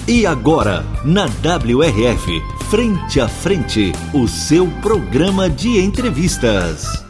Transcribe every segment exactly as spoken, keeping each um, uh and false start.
E agora, na W R F, Frente a Frente, o seu programa de entrevistas.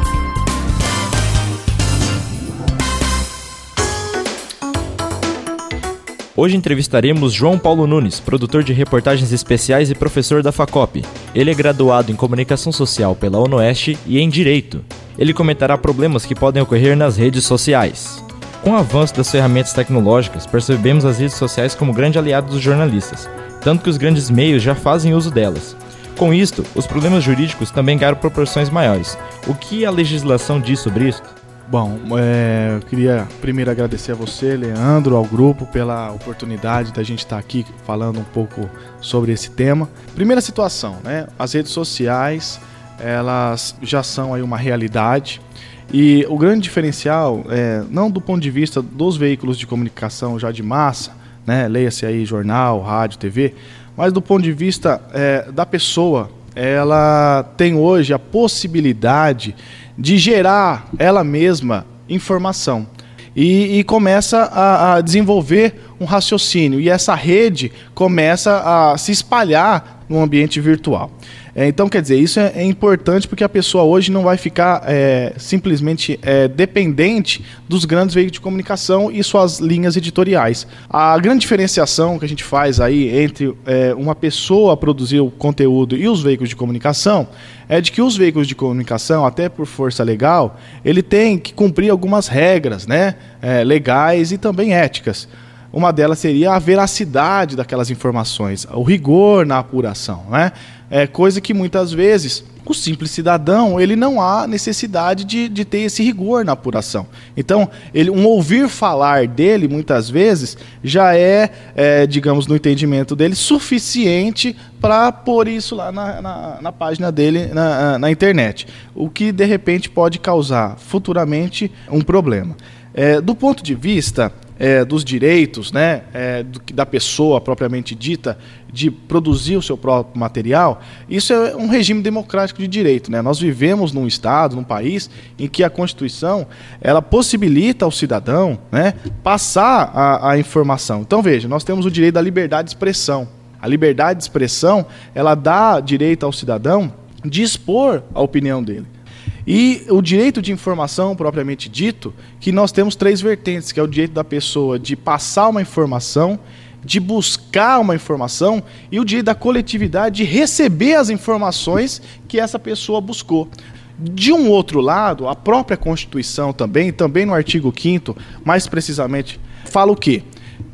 Hoje entrevistaremos João Paulo Nunes, produtor de reportagens especiais e professor da FACOP. Ele é graduado em Comunicação Social pela UNOeste e em Direito. Ele comentará problemas que podem ocorrer nas redes sociais. Com o avanço das ferramentas tecnológicas, percebemos as redes sociais como grande aliado dos jornalistas, tanto que os grandes meios já fazem uso delas. Com isto, os problemas jurídicos também ganharam proporções maiores. O que a legislação diz sobre isso? Bom, é, eu queria primeiro agradecer a você, Leandro, ao grupo, pela oportunidade da gente estar aqui falando um pouco sobre esse tema. Primeira situação, né? As redes sociais, elas já são aí uma realidade e o grande diferencial, é, não do ponto de vista dos veículos de comunicação já de massa, né? Leia-se aí jornal, rádio, T V, mas do ponto de vista é, da pessoa, ela tem hoje a possibilidade de gerar ela mesma informação e, e começa a, a desenvolver um raciocínio e essa rede começa a se espalhar no ambiente virtual. É, então, quer dizer, isso é, é importante porque a pessoa hoje não vai ficar é, simplesmente é, dependente dos grandes veículos de comunicação e suas linhas editoriais. A grande diferenciação que a gente faz aí entre é, uma pessoa produzir o conteúdo e os veículos de comunicação é de que os veículos de comunicação, até por força legal, ele tem que cumprir algumas regras, né, é, legais e também éticas. Uma delas seria a veracidade daquelas informações, o rigor na apuração, né? É coisa que muitas vezes o simples cidadão ele não há necessidade de, de ter esse rigor na apuração. Então, ele, um ouvir falar dele muitas vezes já é, é digamos, no entendimento dele, suficiente para pôr isso lá na, na, na página dele na, na internet, o que de repente pode causar futuramente um problema. É, do ponto de vista É, dos direitos, né, é, do, da pessoa propriamente dita de produzir o seu próprio material, isso é um regime democrático de direito, né? Nós vivemos num estado, num país em que a Constituição ela possibilita ao cidadão, né, passar a, a informação. Então veja, nós temos o direito da liberdade de expressão. A liberdade de expressão ela dá direito ao cidadão de expor a opinião dele. E o direito de informação, propriamente dito, que nós temos três vertentes, que é o direito da pessoa de passar uma informação, de buscar uma informação e o direito da coletividade de receber as informações que essa pessoa buscou. De um outro lado, a própria Constituição também, também no artigo quinto, mais precisamente, fala o quê?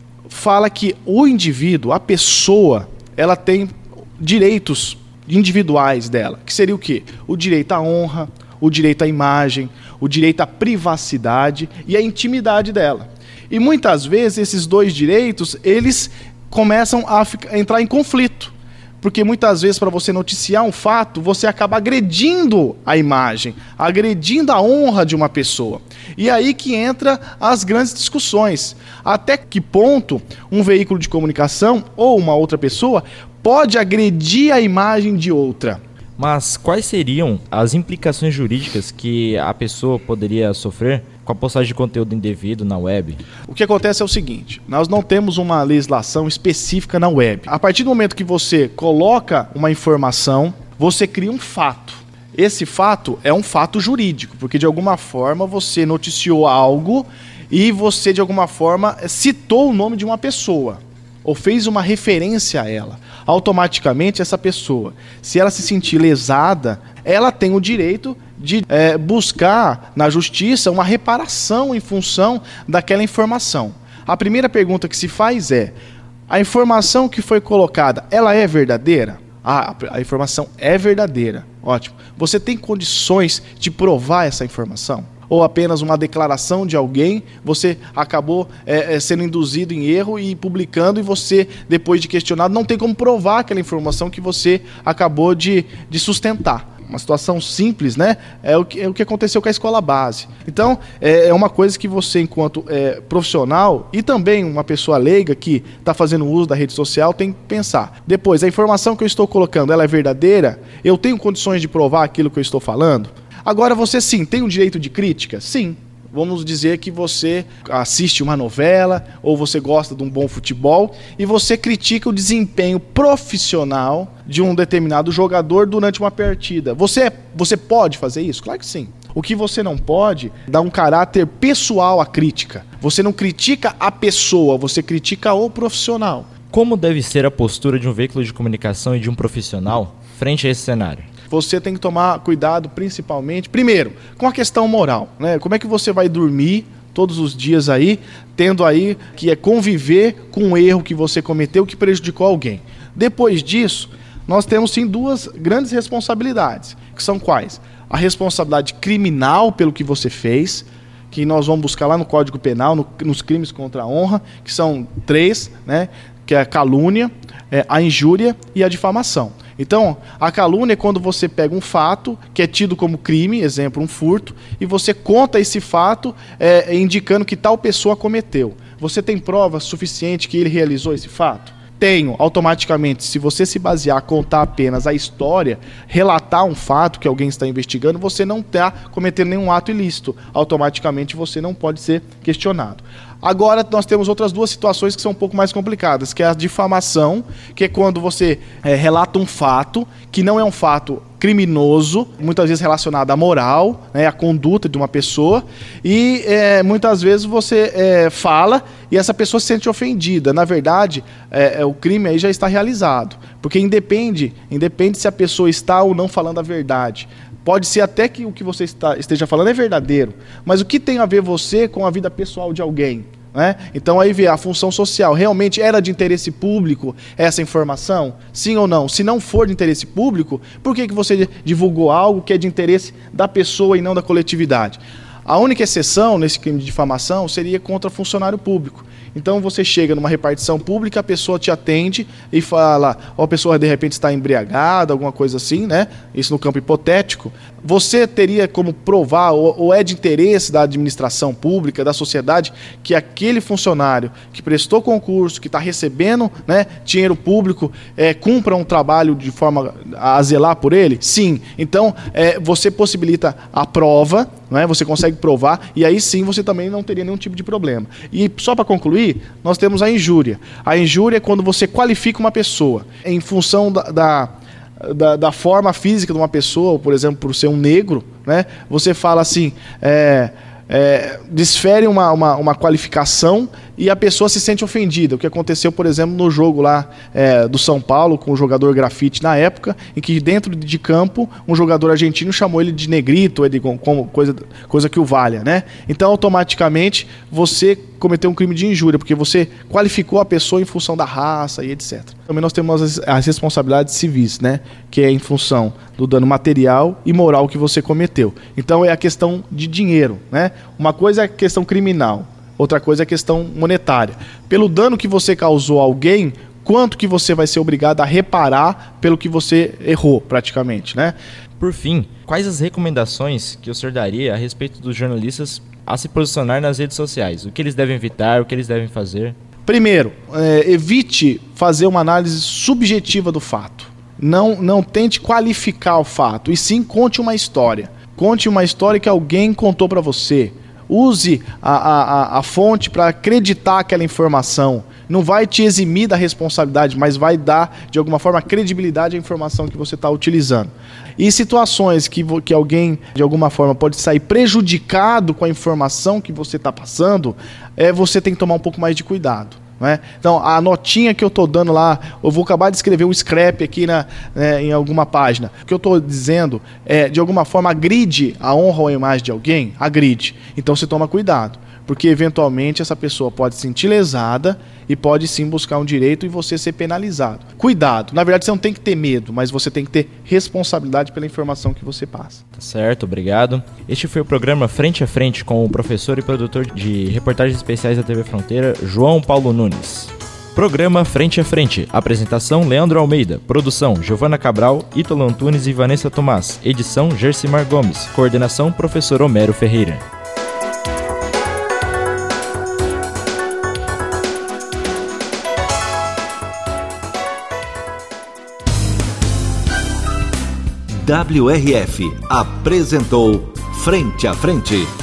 Fala que o indivíduo, a pessoa, ela tem direitos individuais dela, que seria o quê? O direito à honra, o direito à imagem, o direito à privacidade e à intimidade dela. E muitas vezes esses dois direitos, eles começam a ficar, a entrar em conflito. Porque muitas vezes para você noticiar um fato, você acaba agredindo a imagem, agredindo a honra de uma pessoa. E aí que entra as grandes discussões. Até que ponto um veículo de comunicação ou uma outra pessoa pode agredir a imagem de outra? Mas quais seriam as implicações jurídicas que a pessoa poderia sofrer com a postagem de conteúdo indevido na web? O que acontece é o seguinte, nós não temos uma legislação específica na web. A partir do momento que você coloca uma informação, você cria um fato. Esse fato é um fato jurídico, porque de alguma forma você noticiou algo e você de alguma forma citou o nome de uma pessoa ou fez uma referência a ela. Automaticamente essa pessoa, se ela se sentir lesada, ela tem o direito de é, buscar na justiça uma reparação em função daquela informação. A primeira pergunta que se faz é, a informação que foi colocada, ela é verdadeira? Ah, a informação é verdadeira. Ótimo. Você tem condições de provar essa informação? Ou apenas uma declaração de alguém, você acabou é, é, sendo induzido em erro e publicando, e você, depois de questionado, não tem como provar aquela informação que você acabou de, de sustentar. Uma situação simples, né? É o que, é o que aconteceu com a escola base. Então, é, é uma coisa que você, enquanto é, profissional e também uma pessoa leiga que está fazendo uso da rede social, tem que pensar. Depois, a informação que eu estou colocando, ela é verdadeira? Eu tenho condições de provar aquilo que eu estou falando? Agora, você sim, tem o direito de crítica? Sim. Vamos dizer que você assiste uma novela ou você gosta de um bom futebol e você critica o desempenho profissional de um determinado jogador durante uma partida. Você, você pode fazer isso? Claro que sim. O que você não pode é dar um caráter pessoal à crítica. Você não critica a pessoa, você critica o profissional. Como deve ser a postura de um veículo de comunicação e de um profissional frente a esse cenário? Você tem que tomar cuidado principalmente, primeiro, com a questão moral, né? Como é que você vai dormir todos os dias aí, tendo aí que é conviver com um erro que você cometeu que prejudicou alguém. Depois disso, nós temos sim duas grandes responsabilidades, que são quais? A responsabilidade criminal pelo que você fez, que nós vamos buscar lá no Código Penal, no, nos crimes contra a honra, que são três, né? Que é a calúnia, é, a injúria e a difamação. Então, a calúnia é quando você pega um fato que é tido como crime, exemplo, um furto, e você conta esse fato é, indicando que tal pessoa cometeu. Você tem prova suficiente que ele realizou esse fato? Tenho. Automaticamente, se você se basear, contar apenas a história, relatar um fato que alguém está investigando, você não está cometendo nenhum ato ilícito. Automaticamente, você não pode ser questionado. Agora, nós temos outras duas situações que são um pouco mais complicadas, que é a difamação, que é quando você é, relata um fato, que não é um fato criminoso, muitas vezes relacionado à moral, né, à conduta de uma pessoa, e é, muitas vezes você é, fala e essa pessoa se sente ofendida. Na verdade, é, é, o crime aí já está realizado, porque independe, independe se a pessoa está ou não falando a verdade. Pode ser até que o que você está, esteja falando é verdadeiro, mas o que tem a ver você com a vida pessoal de alguém? Né? Então aí vê a função social. Realmente era de interesse público essa informação? Sim ou não? Se não for de interesse público, por que, que você divulgou algo que é de interesse da pessoa e não da coletividade? A única exceção nesse crime de difamação seria contra funcionário público. Então você chega numa repartição pública, a pessoa te atende e fala, ou a pessoa de repente está embriagada, alguma coisa assim, né? Isso no campo hipotético. Você teria como provar, ou, ou é de interesse da administração pública, da sociedade, que aquele funcionário que prestou concurso, que está recebendo, né, dinheiro público, é, cumpra um trabalho de forma a zelar por ele? Sim. Então é, você possibilita a prova, né? Você consegue provar, e aí sim você também não teria nenhum tipo de problema. E só para concluir, nós temos a injúria. A injúria é quando você qualifica uma pessoa em função da, da, da, da forma física de uma pessoa, por exemplo, por ser um negro, né? Você fala assim, é, é, desfere uma, uma, uma qualificação e a pessoa se sente ofendida. O que aconteceu, por exemplo, no jogo lá é, do São Paulo com o jogador Grafite na época, em que dentro de campo um jogador argentino chamou ele de negrito, ele, como coisa, coisa que o valha, né? Então automaticamente você cometeu um crime de injúria, porque você qualificou a pessoa em função da raça e etcétera. Também nós temos as, as responsabilidades civis, né? Que é em função do dano material e moral que você cometeu. Então é a questão de dinheiro, né? Uma coisa é a questão criminal, outra coisa é a questão monetária. Pelo dano que você causou a alguém, quanto que você vai ser obrigado a reparar pelo que você errou, praticamente, né? Por fim, quais as recomendações que o senhor daria a respeito dos jornalistas a se posicionar nas redes sociais? O que eles devem evitar, o que eles devem fazer? Primeiro, é, evite fazer uma análise subjetiva do fato. Não, não tente qualificar o fato, e sim conte uma história. Conte uma história que alguém contou para você. Use a, a, a fonte para acreditar aquela informação. Não vai te eximir da responsabilidade, mas vai dar, de alguma forma, credibilidade à informação que você está utilizando. E situações que, que alguém, de alguma forma, pode sair prejudicado com a informação que você está passando, é, você tem que tomar um pouco mais de cuidado. Né? Então, a notinha que eu estou dando lá, eu vou acabar de escrever um scrap aqui na, né, em alguma página. O que eu estou dizendo é, de alguma forma, agride a honra ou a imagem de alguém? Agride. Então, você toma cuidado, porque eventualmente essa pessoa pode se sentir lesada e pode sim buscar um direito e você ser penalizado. Cuidado. Na verdade, você não tem que ter medo, mas você tem que ter responsabilidade pela informação que você passa. Tá certo, obrigado. Este foi o programa Frente a Frente com o professor e produtor de reportagens especiais da T V Fronteira, João Paulo Nunes. Programa Frente a Frente. Apresentação, Leandro Almeida. Produção, Giovana Cabral, Ítalo Antunes e Vanessa Tomás. Edição, Gersimar Gomes. Coordenação, professor Homero Ferreira. W R F apresentou Frente a Frente.